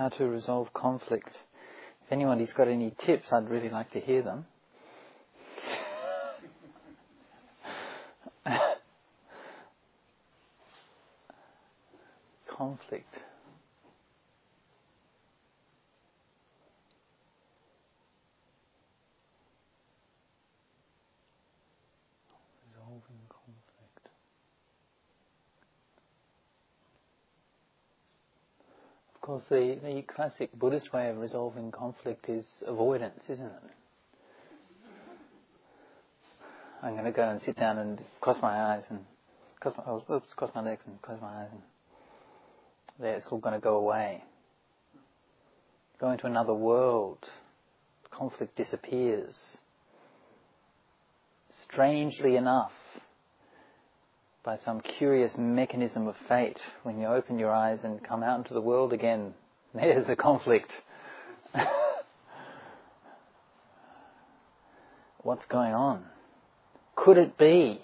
how to resolve conflict. If anybody's got any tips, I'd really like to hear them. Conflict. Resolving conflict. Of course, the classic Buddhist way of resolving conflict is avoidance, isn't it? I'm going to go and sit down and cross my eyes and cross my legs and close my eyes, and there it's all going to go away. Go into another world. Conflict disappears. Strangely enough, by some curious mechanism of fate, when you open your eyes and come out into the world again, there's the conflict. What's going on? Could it be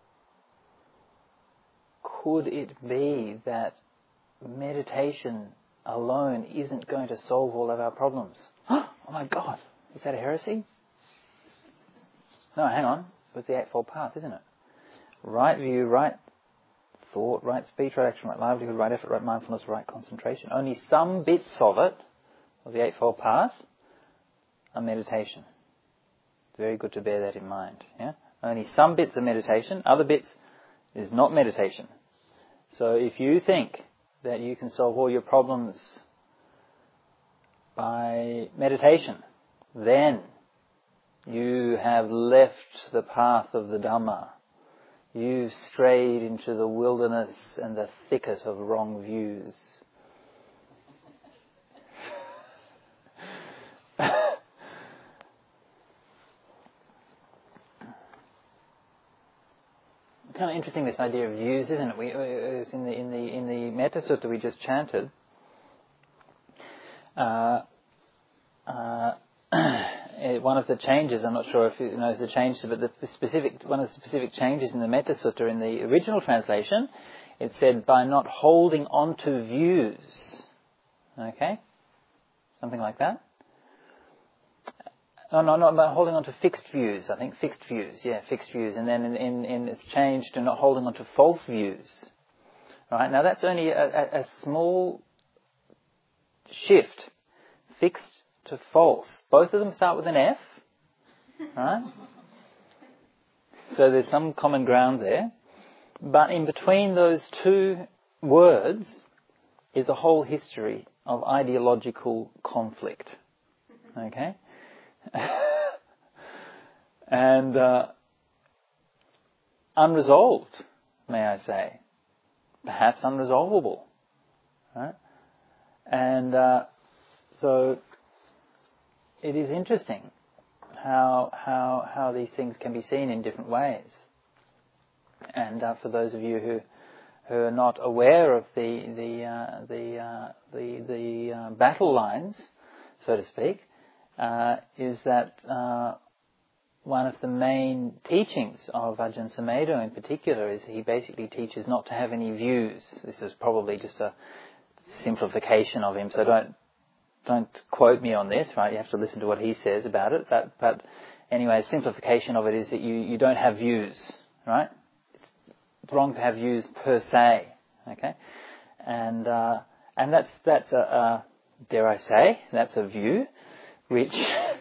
that meditation alone isn't going to solve all of our problems? Oh my God, is that a heresy? No, hang on. It's the Eightfold Path, isn't it? Right view, right thought, right speech, right action, right livelihood, right effort, right mindfulness, right concentration. Only some bits of it, of the Eightfold Path, are meditation. It's very good to bear that in mind. Yeah? Only some bits are meditation, other bits is not meditation. So if you think that you can solve all your problems by meditation, then you have left the path of the Dhamma. You've strayed into the wilderness and the thicket of wrong views. Kind of interesting, this idea of views, isn't it? It's in the Metta Sutta we just chanted. One of the changes, I'm not sure if you know the change, but one of the specific changes in the Metta Sutta in the original translation, it said by not holding on to views. Okay? Something like that. No, not about holding on to fixed views. I think fixed views. Yeah, fixed views. And then in it's changed to not holding on to false views. Right? Now that's only a small shift. Fixed to false. Both of them start with an F. Right? So there's some common ground there. But in between those two words is a whole history of ideological conflict. Okay? And unresolved, may I say. Perhaps unresolvable. Right? And so it is interesting how these things can be seen in different ways. And for those of you who are not aware of the battle lines, so to speak, is that one of the main teachings of Ajahn Sumedho in particular is he basically teaches not to have any views. This is probably just a simplification of him, so don't quote me on this, right? You have to listen to what he says about it. But anyway, a simplification of it is that you don't have views, right? It's wrong to have views per se, okay? And that's a dare I say, that's a view which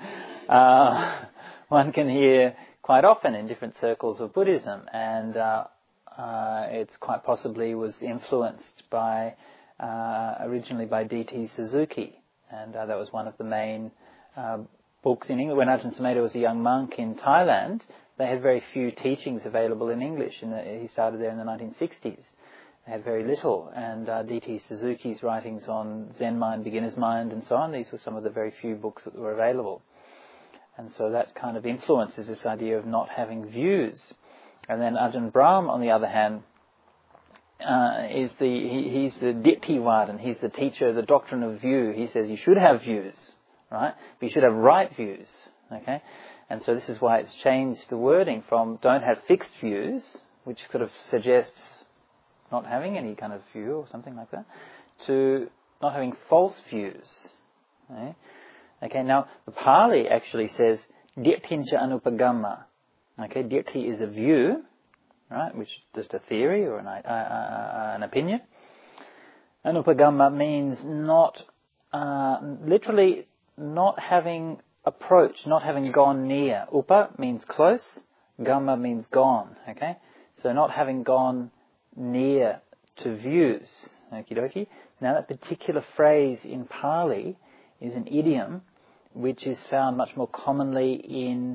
one can hear quite often in different circles of Buddhism, and it's quite possibly was influenced by originally by D.T. Suzuki, and that was one of the main books in English. When Ajahn Sumedho was a young monk in Thailand, they had very few teachings available in English, and he started there in the 1960s. They had very little, and D.T. Suzuki's writings on Zen mind, beginner's mind, and so on, these were some of the very few books that were available. And so that kind of influences this idea of not having views. And then Ajahn Brahm, on the other hand, he's the Ditthhivadan, he's the teacher, the doctrine of view. He says you should have views, right? But you should have right views, okay? And so this is why it's changed the wording from don't have fixed views, which sort of suggests not having any kind of view or something like that, to not having false views. Okay, now the Pali actually says Dittincha Anupagamma. Okay, Ditti is a view, right, which is just a theory or an opinion. Anupagamma means not, literally not having approached, not having gone near. Upa means close, Gamma means gone, okay? So not having gone near to views, okie dokie. Now that particular phrase in Pali is an idiom which is found much more commonly in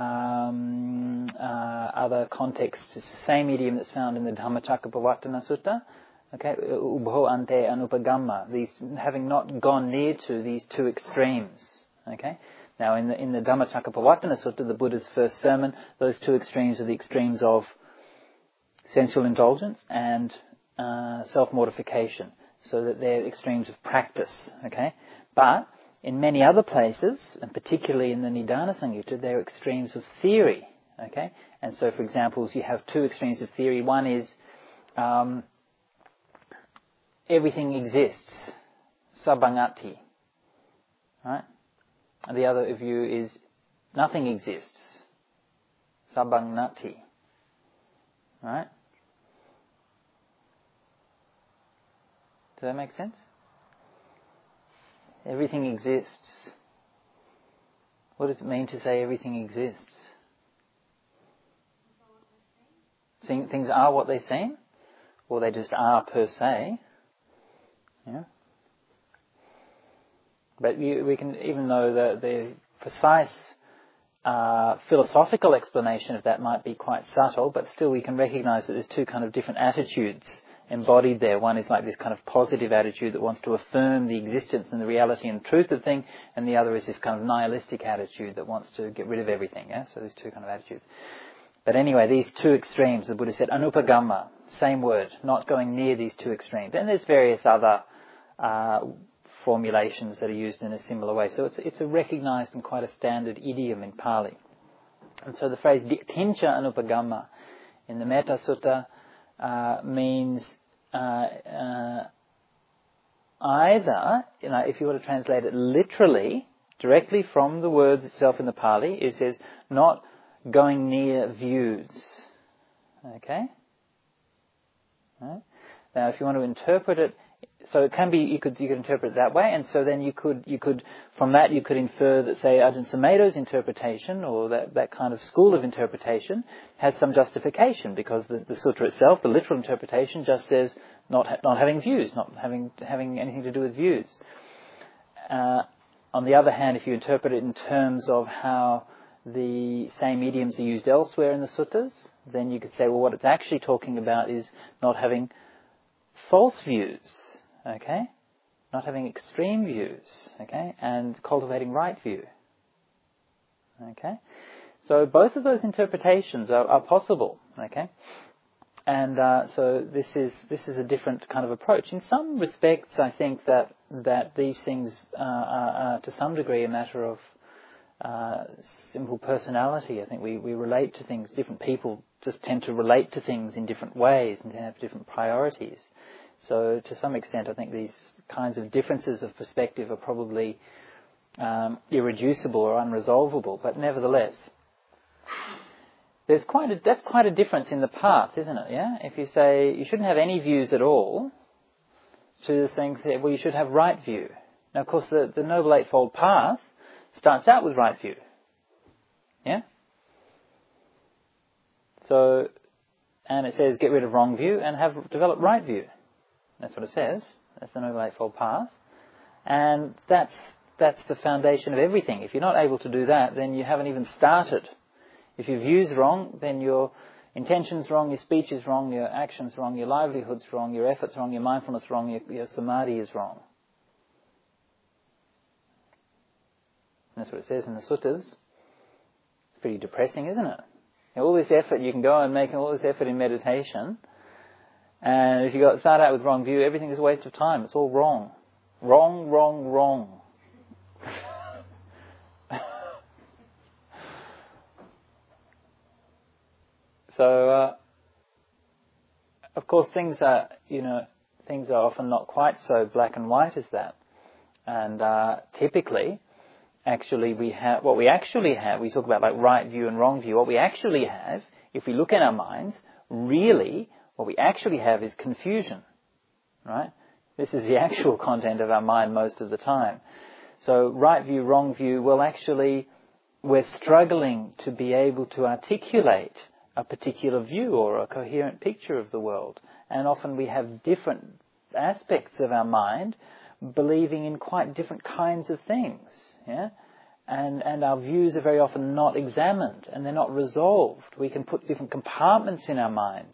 other contexts. It's the same idiom that's found in the Dhammacakkappavattana Sutta. Okay, ubho ante anupagamma. These having not gone near to these two extremes. Okay. Now in the Dhammacakkappavattana Sutta, the Buddha's first sermon, those two extremes are the extremes of sensual indulgence and self-mortification. So that they're extremes of practice. Okay, but in many other places, and particularly in the Nidana Samyutta, they're extremes of theory. Okay, and so for example, if you have two extremes of theory, one is everything exists, sabangati, right? And the other view is nothing exists, sabangnati, right? Does that make sense? Everything exists. What does it mean to say everything exists? Things are what they seem? Or they just are per se? Yeah. But we can, even though the precise philosophical explanation of that might be quite subtle, but still we can recognise that there's two kind of different attitudes embodied there. One is like this kind of positive attitude that wants to affirm the existence and the reality and truth of thing, and the other is this kind of nihilistic attitude that wants to get rid of everything. Yeah? So there's two kind of attitudes. But anyway, these two extremes, the Buddha said, anupagamma, same word, not going near these two extremes. And there's various other formulations that are used in a similar way. So it's a recognised and quite a standard idiom in Pali. And so the phrase Dittincha Anupagamma in the Metta Sutta means either, if you were to translate it literally, directly from the words itself in the Pali, it says not going near views. Okay? Right? Now, if you want to interpret it, so it can be, you could interpret it that way, and so then you could from that you could infer that, say, Ajahn Sumedho's interpretation, or that kind of school of interpretation, has some justification, because the sutra itself, the literal interpretation, just says not having views, not having anything to do with views. On the other hand, if you interpret it in terms of how the same idioms are used elsewhere in the suttas, then you could say, well, what it's actually talking about is not having false views, okay? Not having extreme views, okay? And cultivating right view, okay? So both of those interpretations are possible, okay? And so this is a different kind of approach. In some respects, I think that these things are to some degree a matter of simple personality. I think we relate to things. Different people just tend to relate to things in different ways and have different priorities. So to some extent, I think these kinds of differences of perspective are probably irreducible or unresolvable. But nevertheless, that's quite a difference in the path, isn't it? Yeah. If you say you shouldn't have any views at all, to saying, well, you should have right view. Now, of course, the Noble Eightfold Path starts out with right view. Yeah? So, and it says get rid of wrong view and develop right view. That's what it says. That's the Noble Eightfold Path. And that's the foundation of everything. If you're not able to do that, then you haven't even started. If your view's wrong, then your intention's wrong, your speech is wrong, your action's wrong, your livelihood's wrong, your effort's wrong, your mindfulness wrong, your samadhi is wrong. That's what it says in the suttas. It's pretty depressing, isn't it? All this effort, you can go and make all this effort in meditation, and if you start out with wrong view, everything is a waste of time. It's all wrong. Wrong, wrong, wrong. So, of course, things things are often not quite so black and white as that. And typically, actually, we talk about like right view and wrong view. What we actually have, if we look in our minds, really, what we actually have is confusion, right? This is the actual content of our mind most of the time. So right view, wrong view, well, actually, we're struggling to be able to articulate a particular view or a coherent picture of the world. And often we have different aspects of our mind believing in quite different kinds of things, yeah? And our views are very often not examined and they're not resolved. We can put different compartments in our mind.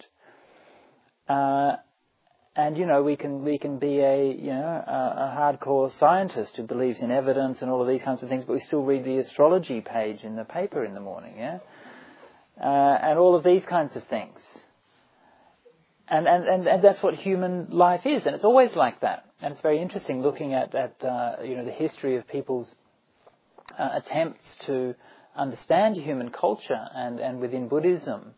And, we can be a hardcore scientist who believes in evidence and all of these kinds of things, but we still read the astrology page in the paper in the morning, yeah? And all of these kinds of things. And that's what human life is, and it's always like that. And it's very interesting looking at the history of people's attempts to understand human culture and within Buddhism.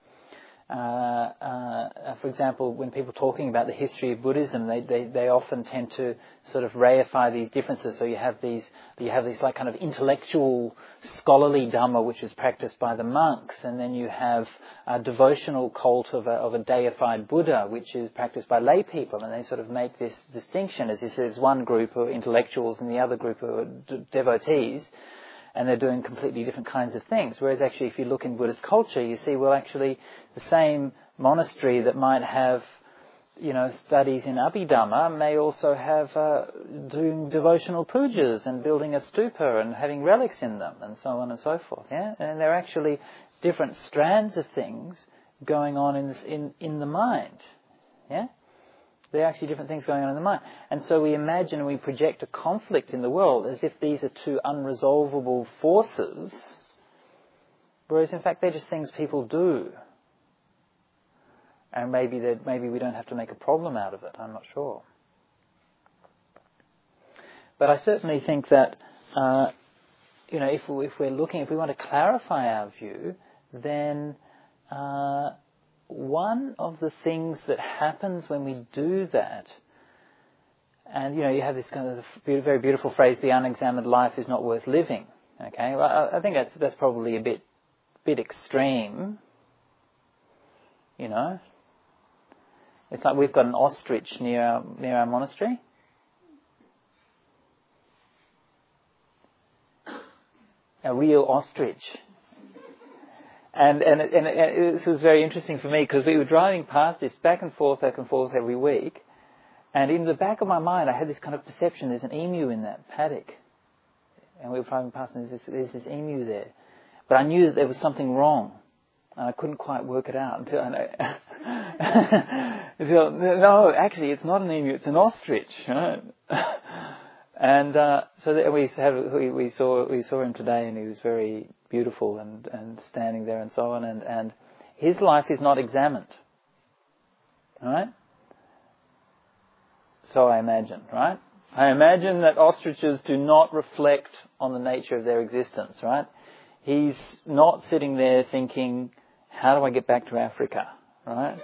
For example, when people are talking about the history of Buddhism, they often tend to sort of reify these differences. So you have these like kind of intellectual, scholarly Dhamma, which is practiced by the monks, and then you have a devotional cult of a deified Buddha, which is practiced by lay people, and they sort of make this distinction. As you said, there's one group are intellectuals and the other group are devotees. And they're doing completely different kinds of things. Whereas actually if you look in Buddhist culture, you see, well, actually the same monastery that might have, studies in Abhidhamma may also have doing devotional pujas and building a stupa and having relics in them and so on and so forth. Yeah? And there are actually different strands of things going on in the mind. Yeah? There are actually different things going on in the mind. And so we imagine and we project a conflict in the world as if these are two unresolvable forces, whereas in fact they're just things people do. And maybe we don't have to make a problem out of it, I'm not sure. But I certainly think that, if we want to clarify our view, then one of the things that happens when we do that, and you have this kind of very beautiful phrase, the unexamined life is not worth living. Okay, well, I think that's probably a bit extreme. It's like we've got an ostrich near our monastery. A real ostrich. And it was very interesting for me because we were driving past this back and forth every week, and in the back of my mind I had this kind of perception there's an emu in that paddock, and we were driving past and there's this emu there, but I knew that there was something wrong, and I couldn't quite work it out until no, actually it's not an emu, it's an ostrich, right? And so we saw him today, and he was very beautiful and standing there and so on, and his life is not examined, right? So I imagine, right? I imagine that ostriches do not reflect on the nature of their existence, right? He's not sitting there thinking, how do I get back to Africa, right?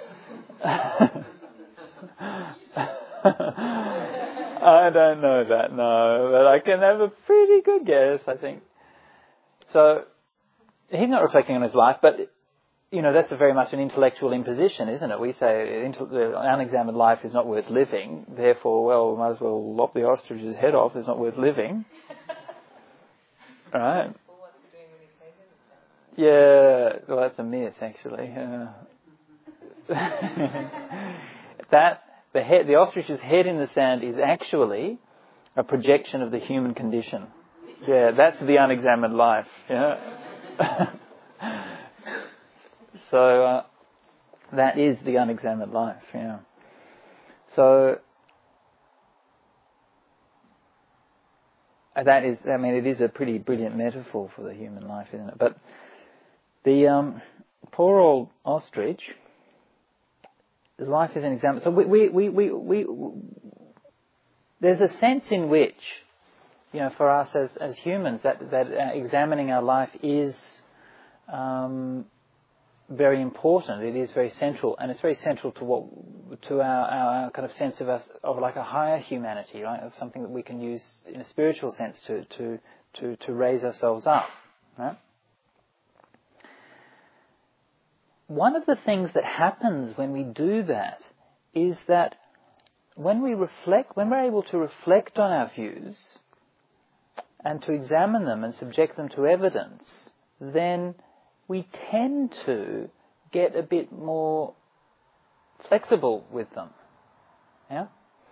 I don't know that, no, but I can have a pretty good guess, I think. So, he's not reflecting on his life, but, that's very much an intellectual imposition, isn't it? We say the unexamined life is not worth living, therefore, well, we might as well lop the ostrich's head off, it's not worth living. Right? Well, what's he doing when he's taken? Yeah, well, that's a myth, actually. The ostrich's head in the sand is actually a projection of the human condition. Yeah, that's the unexamined life. Yeah. So that is the unexamined life. Yeah. So it is a pretty brilliant metaphor for the human life, isn't it? But the poor old ostrich. His life is an example. So we there's a sense in which, for us as humans, that examining our life is very important. It is very central, and it's very central to what our kind of sense of us, of like a higher humanity, right? Of something that we can use in a spiritual sense to raise ourselves up, right? One of the things that happens when we do that is that when we're able to reflect on our views and to examine them and subject them to evidence, then we tend to get a bit more flexible with them. Yeah?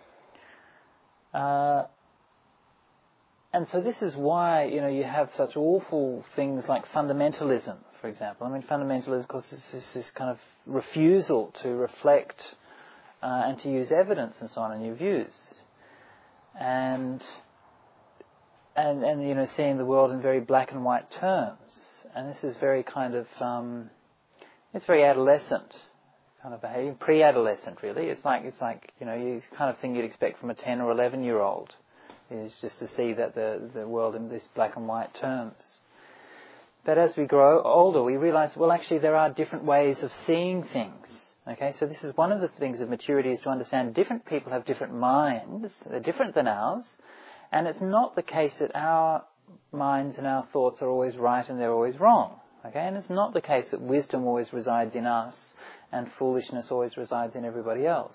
And so this is why, you have such awful things like fundamentalism, for example. I mean, fundamentalism, of course, is this kind of refusal to reflect and to use evidence and so on in your views. And seeing the world in very black and white terms. And this is very kind of, it's very adolescent kind of behaviour, pre-adolescent really. It's like you kind of thing you'd expect from a 10 or 11-year-old, is just to see that the world in this black and white terms. But as we grow older, we realise, well, actually there are different ways of seeing things. Okay, so this is one of the things of maturity, is to understand different people have different minds, they're different than ours, and it's not the case that our minds and our thoughts are always right and they're always wrong. Okay, and it's not the case that wisdom always resides in us and foolishness always resides in everybody else.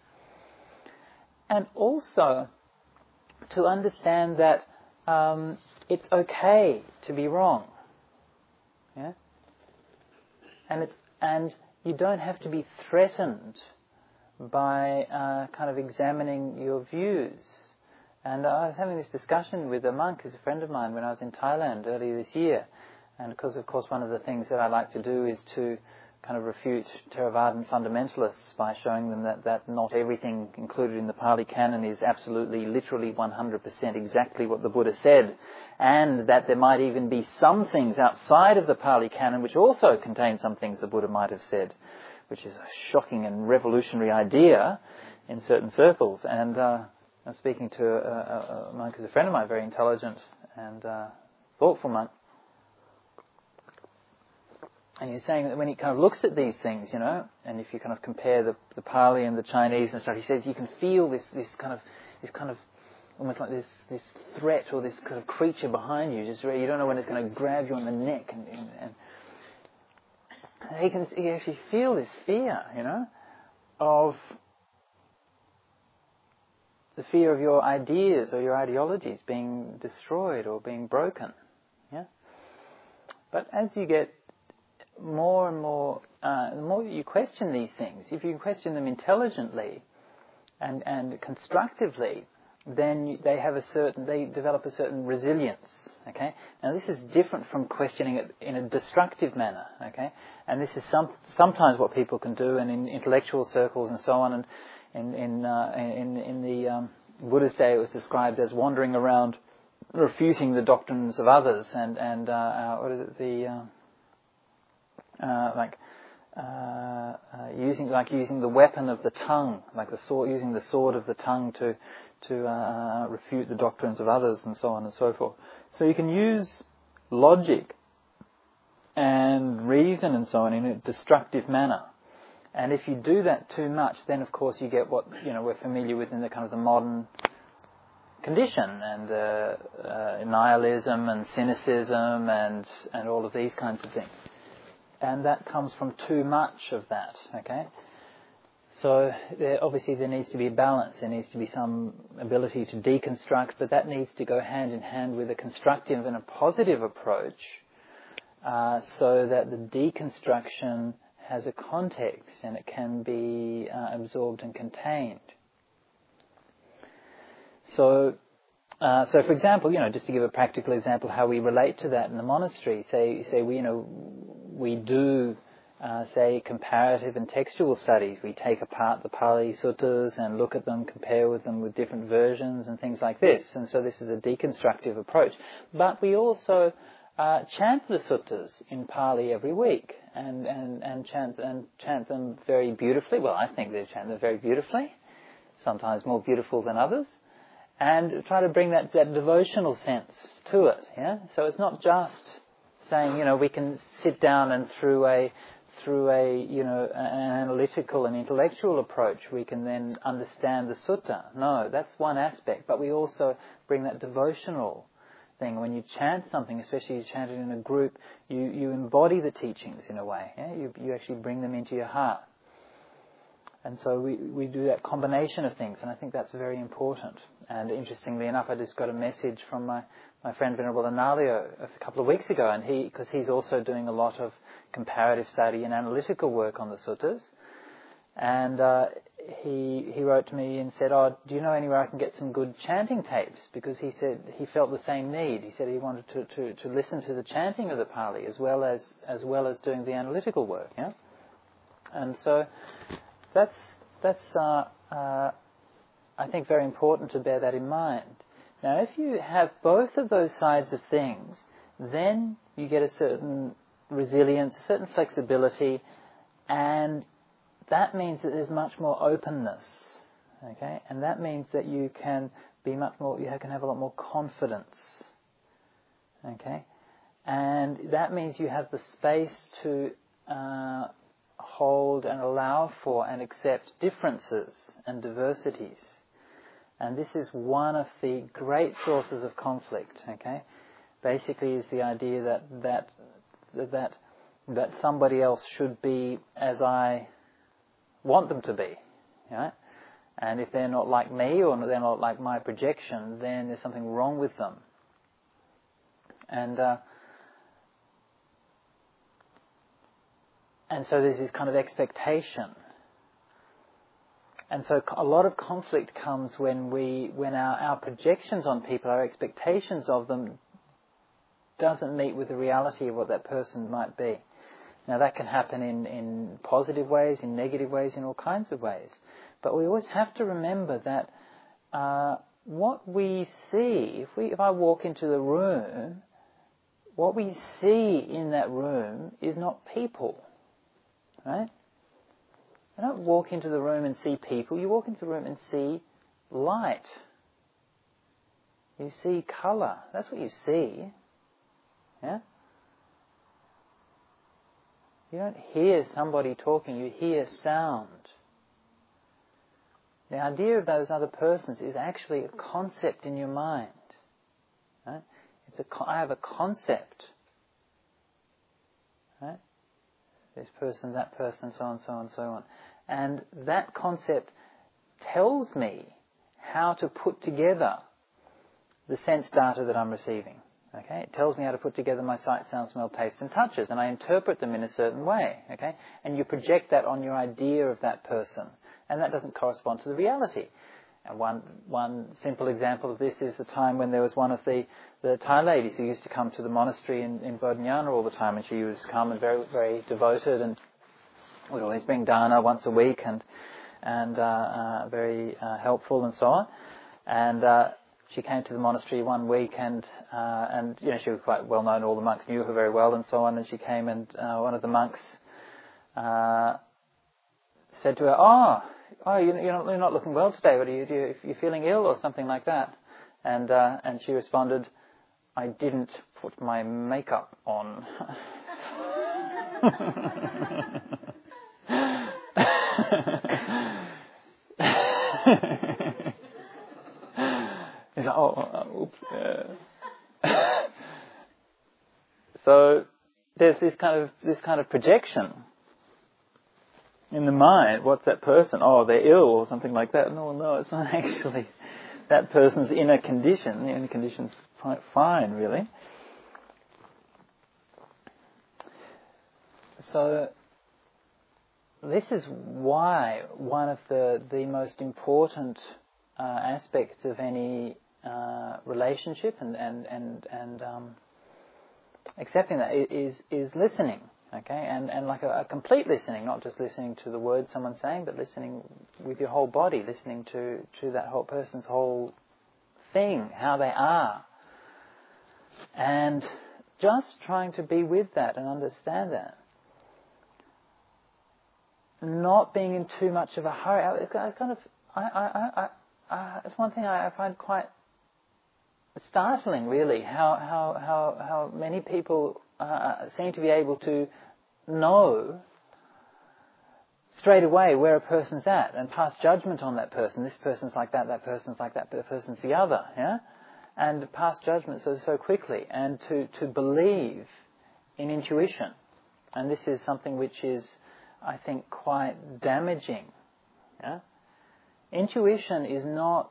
And also to understand that it's okay to be wrong. Yeah? And you don't have to be threatened by kind of examining your views. And I was having this discussion with a monk who's a friend of mine when I was in Thailand earlier this year. And because, of course, one of the things that I like to do is to kind of refute Theravadan fundamentalists by showing them that not everything included in the Pali Canon is absolutely, literally 100% exactly what the Buddha said, and that there might even be some things outside of the Pali Canon which also contain some things the Buddha might have said, which is a shocking and revolutionary idea in certain circles. And I was speaking to a monk who's a friend of mine, very intelligent and thoughtful monk. And he's saying that when he kind of looks at these things, and if you kind of compare the Pali and the Chinese and stuff, he says you can feel this kind of almost like this threat or this kind of creature behind you. Just you don't know when it's going to grab you on the neck, and he can actually feel this fear, of the fear of your ideas or your ideologies being destroyed or being broken. Yeah. But as you get more and more, the more you question these things, if you question them intelligently and constructively, then they develop a certain resilience. Okay. Now this is different from questioning it in a destructive manner. Okay. And this is sometimes what people can do, and in intellectual circles and so on. And in the Buddha's day, it was described as wandering around, refuting the doctrines of others, and what is it, using the weapon of the tongue, like the sword, using the sword of the tongue to refute the doctrines of others, and so on and so forth. So you can use logic and reason and so on in a destructive manner. And if you do that too much, then of course you get what we're familiar with in the kind of the modern condition, and nihilism and cynicism and all of these kinds of things. And that comes from too much of that, okay? So obviously there needs to be a balance. There needs to be some ability to deconstruct, but that needs to go hand in hand with a constructive and a positive approach, so that the deconstruction has a context and it can be absorbed and contained. So for example, just to give a practical example how we relate to that in the monastery, say we do say comparative and textual studies. We take apart the Pali Suttas and look at them, compare with them with different versions and things like this. And so this is a deconstructive approach. But we also chant the suttas in Pali every week and chant them very beautifully. Well, I think they chant them very beautifully, sometimes more beautiful than others. And try to bring that devotional sense to it, yeah? So it's not just saying, we can sit down and through through an analytical and intellectual approach, we can then understand the sutta. No, that's one aspect. But we also bring that devotional thing. When you chant something, especially you chant it in a group, you embody the teachings in a way. Yeah? You actually bring them into your heart. And so we do that combination of things, and I think that's very important. And interestingly enough, I just got a message from my friend Venerable Analayo a couple of weeks ago, and because he's also doing a lot of comparative study and analytical work on the suttas, and he wrote to me and said, "Oh, do you know anywhere I can get some good chanting tapes?" Because he said he felt the same need. He said he wanted to listen to the chanting of the Pali as well as doing the analytical work. Yeah, and so that's I think very important to bear that in mind. Now, if you have both of those sides of things, then you get a certain resilience, a certain flexibility, and that means that there's much more openness, okay? And that means that you can be much more, you can have a lot more confidence, okay? And that means you have the space to hold and allow for and accept differences and diversities. And this is one of the great sources of conflict, okay? Basically is the idea that somebody else should be as I want them to be, right? And if they're not like me or they're not like my projection, then there's something wrong with them. And so there's this kind of expectation. And so a lot of conflict comes when our projections on people, our expectations of them, doesn't meet with the reality of what that person might be. Now that can happen in positive ways, in negative ways, in all kinds of ways. But we always have to remember that what we see, if I walk into the room, what we see in that room is not people, right? You don't walk into the room and see people. You walk into the room and see light. You see colour. That's what you see. Yeah? You don't hear somebody talking. You hear sound. The idea of those other persons is actually a concept in your mind. Right? I have a concept. Right? This person, that person, so on, so on, so on. And that concept tells me how to put together the sense data that I'm receiving. Okay? It tells me how to put together my sight, sound, smell, taste and touches, and I interpret them in a certain way. Okay? And you project that on your idea of that person, and that doesn't correspond to the reality. And one simple example of this is the time when there was one of the Thai ladies who used to come to the monastery in Bodhinyana all the time, and she was calm and very, very devoted, and would always bring dana once a week, and very helpful and so on. And she came to the monastery one week, and she was quite well known. All the monks knew her very well, and so on. And she came, and one of the monks said to her, "Oh, you're not looking well today. What you're feeling ill or something like that?" And she responded, "I didn't put my makeup on." He's like, oops. So there's this kind of projection in the mind. What's that person? Oh, they're ill or something like that. No, it's not actually that person's inner condition. The inner condition's fine, really. So this is why one of the most important aspects of any relationship and accepting that is listening, okay, and like a complete listening, not just listening to the words someone's saying, but listening with your whole body, listening to that whole person's whole thing, how they are, and just trying to be with that and understand that. Not being in too much of a hurry. It's one thing I find quite startling, really, how many people seem to be able to know straight away where a person's at and pass judgment on that person. This person's like that person's like that person's the other, yeah? And pass judgment so quickly, and to believe in intuition. And this is something which is, I think, quite damaging. Yeah? Intuition is not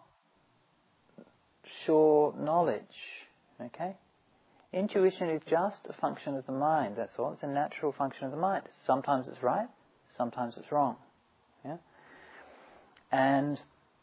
sure knowledge, okay? Intuition is just a function of the mind, that's all. It's a natural function of the mind. Sometimes it's right, sometimes it's wrong. Yeah? And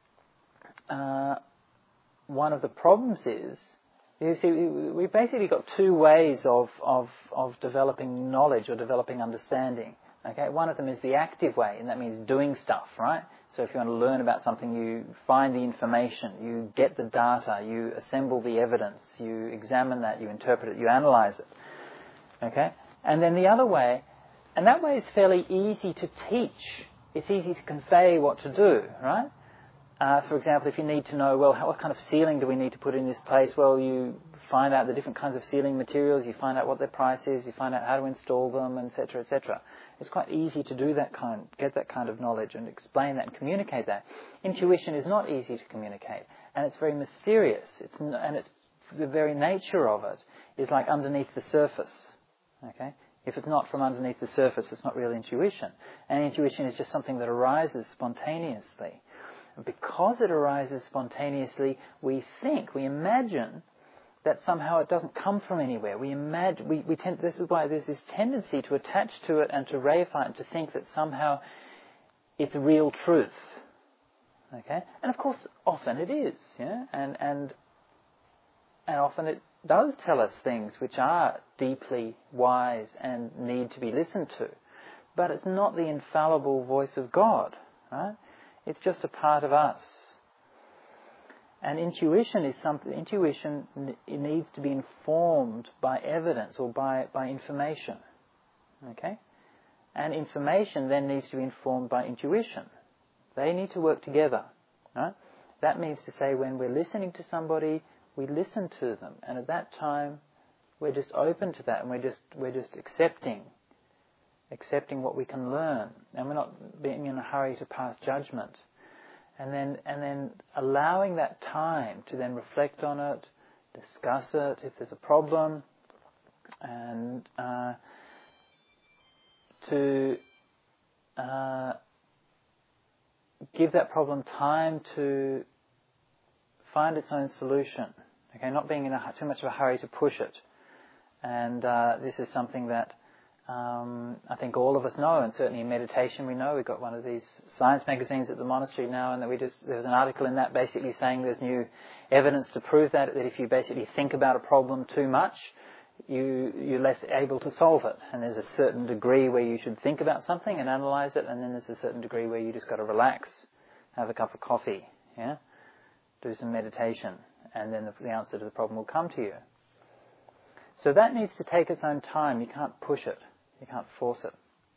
one of the problems is, you see, we've basically got two ways of developing knowledge or developing understanding. Okay, one of them is the active way, and that means doing stuff, right? So if you want to learn about something, you find the information, you get the data, you assemble the evidence, you examine that, you interpret it, you analyze it. Okay? And then the other way, and that way is fairly easy to teach. It's easy to convey what to do, right? For example, if you need to know, well, what kind of ceiling do we need to put in this place? Well, you find out the different kinds of ceiling materials, you find out what their price is, you find out how to install them, etc., etc. It's quite easy to do get that kind of knowledge and explain that and communicate that. Intuition is not easy to communicate, and it's very mysterious. It's the very nature of it is like underneath the surface. Okay, if it's not from underneath the surface, it's not real intuition, and intuition is just something that arises spontaneously. And because it arises spontaneously, we imagine that somehow it doesn't come from anywhere. This is why there's this tendency to attach to it and to reify it and to think that somehow it's real truth. Okay? And of course, often it is, yeah? And often it does tell us things which are deeply wise and need to be listened to. But it's not the infallible voice of God, right? It's just a part of us. And intuition is something. Intuition needs to be informed by evidence or by information. Okay? And information then needs to be informed by intuition. They need to work together. Right? That means to say when we're listening to somebody, we listen to them, and at that time we're just open to that, and we're just accepting what we can learn, and we're not being in a hurry to pass judgment. And then allowing that time to then reflect on it, discuss it if there's a problem, and to give that problem time to find its own solution. Okay, not being in too much of a hurry to push it. And this is something that I think all of us know, and certainly in meditation we know. We've got one of these science magazines at the monastery now, and there's an article in that basically saying there's new evidence to prove that if you basically think about a problem too much, you're less able to solve it. And there's a certain degree where you should think about something and analyze it, and then there's a certain degree where you just got to relax, have a cup of coffee, yeah, do some meditation, and then the answer to the problem will come to you. So that needs to take its own time. You can't push it. You can't force it.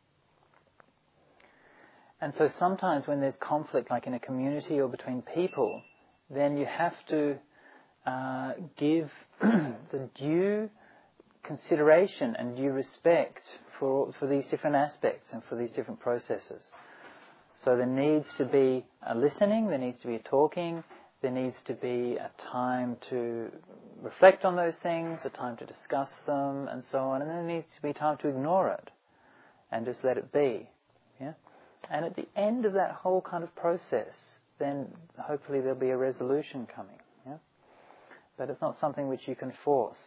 And so sometimes when there's conflict, like in a community or between people, then you have to give the due consideration and due respect for these different aspects and for these different processes. So there needs to be a listening, there needs to be a talking, there needs to be a time to reflect on those things, a time to discuss them, and so on. And then there needs to be time to ignore it and just let it be. Yeah? And at the end of that whole kind of process, then hopefully there'll be a resolution coming. Yeah? But it's not something which you can force.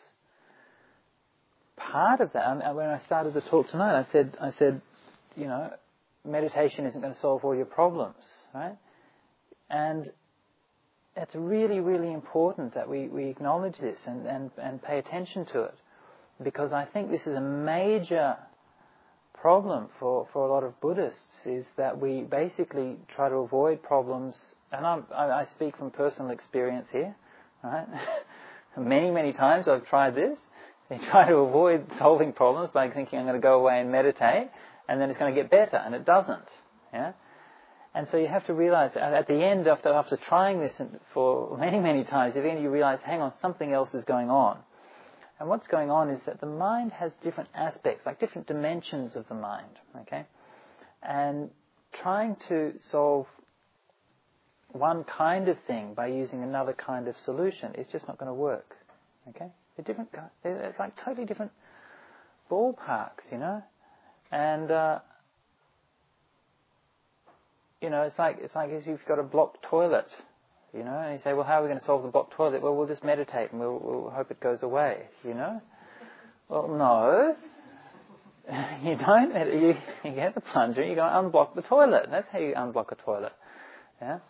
Part of that, and when I started the talk tonight, I said, you know, meditation isn't going to solve all your problems, right? And it's really, really important that we acknowledge this and pay attention to it, because I think this is a major problem for a lot of Buddhists, is that we basically try to avoid problems, and I speak from personal experience here, right? Many, many times I've tried this. You try to avoid solving problems by thinking I'm going to go away and meditate, and then it's going to get better, and it doesn't. Yeah. And so you have to realize at the end, after trying this for many, many times, at the end you realize, hang on, something else is going on. And what's going on is that the mind has different aspects, like different dimensions of the mind, okay? And trying to solve one kind of thing by using another kind of solution is just not going to work. Okay? They're different. It's like totally different ballparks, you know. And you know, it's like as you've got a blocked toilet, you know, and you say, well, how are we going to solve the blocked toilet? Well, we'll just meditate and we'll hope it goes away, you know. Well, no. You don't. You get the plunger, you go unblock the toilet. That's how you unblock a toilet. Yeah.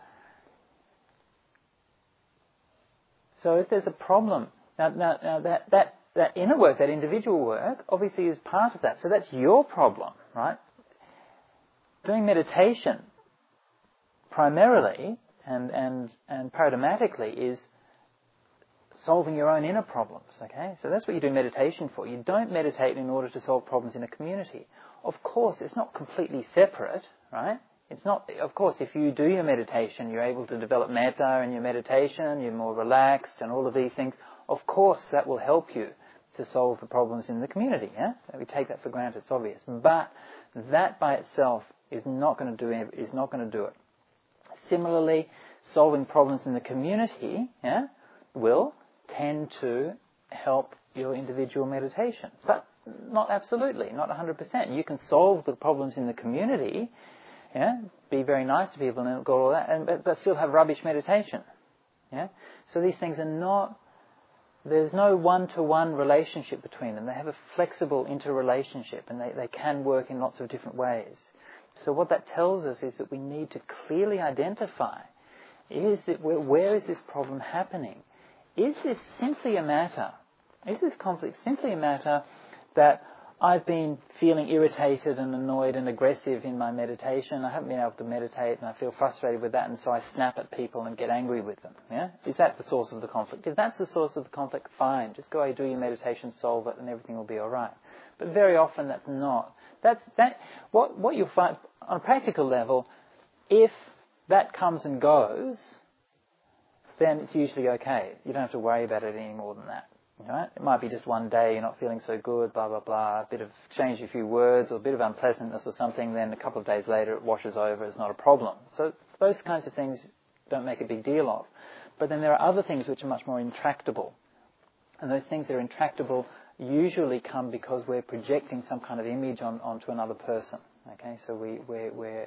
So if there's a problem, now that inner work, that individual work, obviously is part of that. So that's your problem, right? Doing meditation primarily and paradigmatically is solving your own inner problems, okay? So that's what you do meditation for. You don't meditate in order to solve problems in a community. Of course, it's not completely separate, right? It's not, of course, if you do your meditation, you're able to develop metta in your meditation, you're more relaxed and all of these things. Of course, that will help you to solve the problems in the community, yeah? We take that for granted, it's obvious. But that by itself is not going to do it. Similarly, solving problems in the community, yeah, will tend to help your individual meditation. But not absolutely, not 100%. You can solve the problems in the community, yeah, be very nice to people and got all that, but still have rubbish meditation. Yeah? So these things are not, there's no one-to-one relationship between them. They have a flexible interrelationship and they can work in lots of different ways. So what that tells us is that we need to clearly identify, where is this problem happening? Is this conflict simply a matter that I've been feeling irritated and annoyed and aggressive in my meditation, I haven't been able to meditate and I feel frustrated with that and so I snap at people and get angry with them, yeah? Is that the source of the conflict? If that's the source of the conflict, fine, just go do your meditation, solve it and everything will be alright. But very often that's not. What you'll find on a practical level, if that comes and goes, then it's usually okay. You don't have to worry about it any more than that. Right? It might be just one day you're not feeling so good, blah, blah, blah, a bit of change a few words or a bit of unpleasantness or something, then a couple of days later it washes over, it's not a problem. So those kinds of things don't make a big deal of. But then there are other things which are much more intractable. And those things that are intractable usually come because we're projecting some kind of image onto another person. Okay, so we're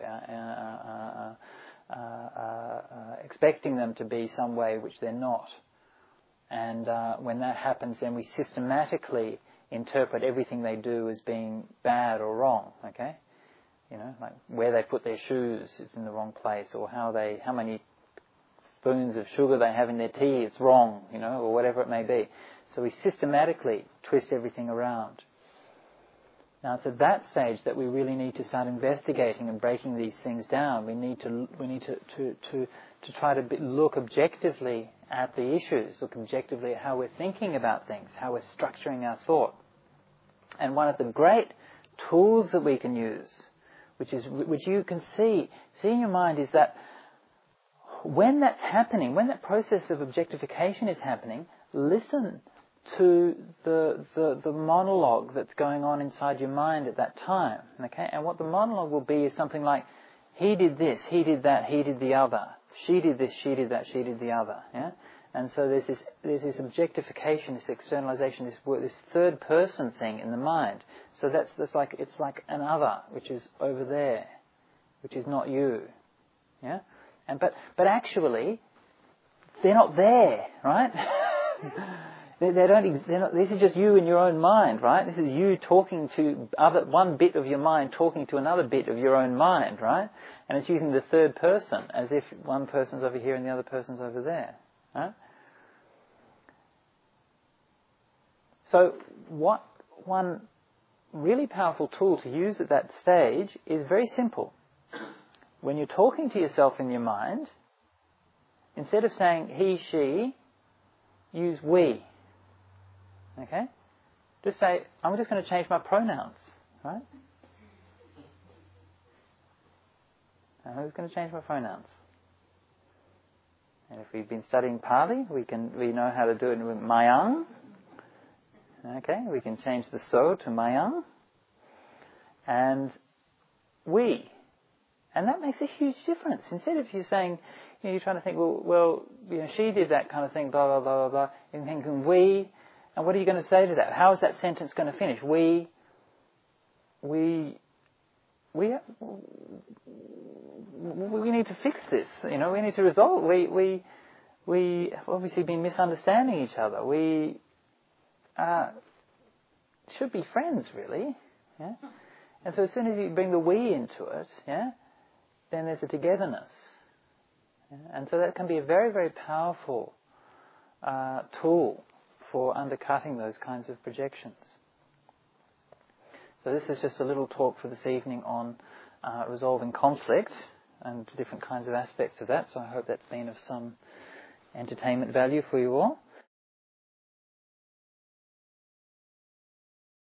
expecting them to be some way which they're not. And when that happens, then we systematically interpret everything they do as being bad or wrong. Okay, you know, like where they put their shoes is in the wrong place, or how many spoons of sugar they have in their tea, it's wrong, you know, or whatever it may be. So we systematically twist everything around. Now it's at that stage that we really need to start investigating and breaking these things down. We need to try to look objectively at the issues, look objectively at how we're thinking about things, how we're structuring our thought. And one of the great tools that we can use, which you can see in your mind, is that when that's happening, when that process of objectification is happening, listen to the monologue that's going on inside your mind at that time. Okay? And what the monologue will be is something like, he did this, he did that, he did the other. She did this, she did that, she did the other. Yeah? And so there's this objectification, this externalization, this third person thing in the mind. So it's like an other, which is over there, which is not you. Yeah? And but actually, they're not there, right? They're not, this is just you in your own mind, right? This is you talking to one bit of your mind talking to another bit of your own mind, right? And it's using the third person as if one person's over here and the other person's over there, right? So one really powerful tool to use at that stage is very simple. When you're talking to yourself in your mind, instead of saying he, she, use we. Okay? Just say, I'm just going to change my pronouns, right? I'm just going to change my pronouns. And if we've been studying Pali, we know how to do it with mayang. Okay, we can change the so to mayang. And we. And that makes a huge difference. Instead of you saying, you're trying to think, well, she did that kind of thing, blah, blah, blah, blah, blah. You're thinking, we, and what are you going to say to that? How is that sentence going to finish? We need to fix this. We need to resolve. We have obviously been misunderstanding each other. We should be friends, really. Yeah. And so as soon as you bring the we into it, yeah, then there's a togetherness. Yeah? And so that can be a very, very powerful tool for undercutting those kinds of projections. So this is just a little talk for this evening on resolving conflict and different kinds of aspects of that. So I hope that's been of some entertainment value for you all.